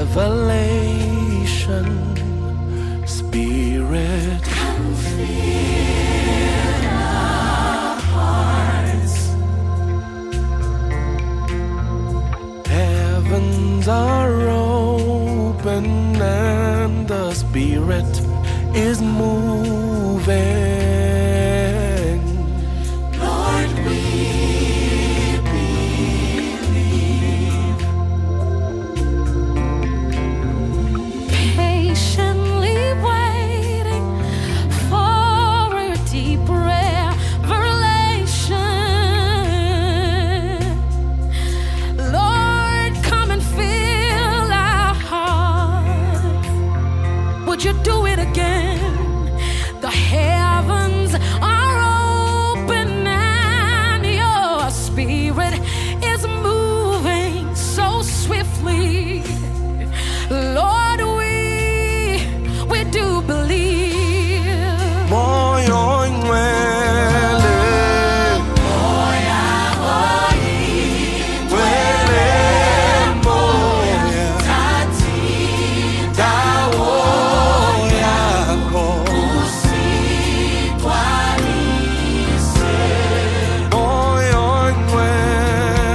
revelation, Spirit. Come fill our hearts. Heavens are open and the Spirit is moving. Lord, we believe. Patiently waiting for a deep revelation. Lord, come and fill our heart. Would you do it again? The heavens are open and your Spirit is moving so swiftly. Lord, we do believe. Moyo ngcwele, Moya, ngcwele moya, Tati, dawo yakho. usigcwalise. Moyo ngcwele,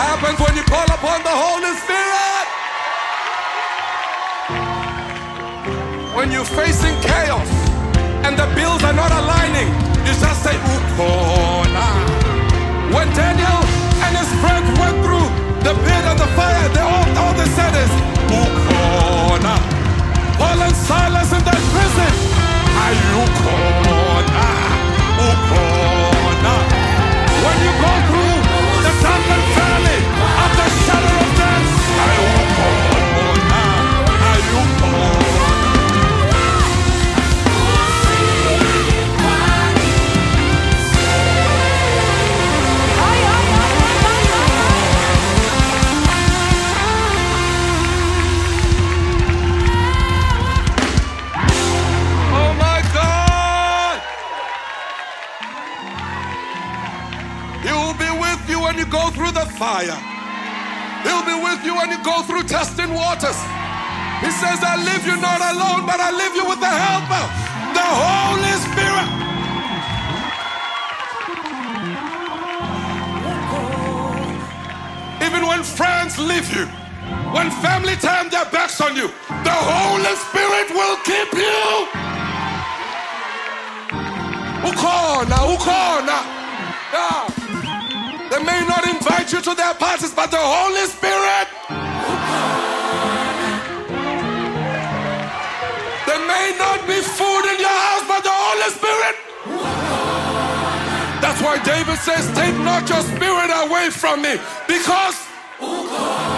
happens when you call upon the Holy Spirit. When you're facing chaos and the bills are not aligning, you just say, Ukona. When Daniel and his friends went through the pit of the fire, all they said is, Ukona. Paul and Silas in that prison, Ayukona, Ukona. When you go through the darkened valley of the shadow of death, Ayukona, Ayukona. When you go through the fire, He'll be with you when you go through testing waters. He says, I leave you not alone, but I leave you with the helper, the Holy Spirit. Even when friends leave you, when family turn their backs on you, the Holy Spirit will keep you. Ukona. Yeah. They may not invite you to their parties, but the Holy Spirit. There may not be food in your house, but the Holy Spirit. That's why David says, take not your spirit away from me, because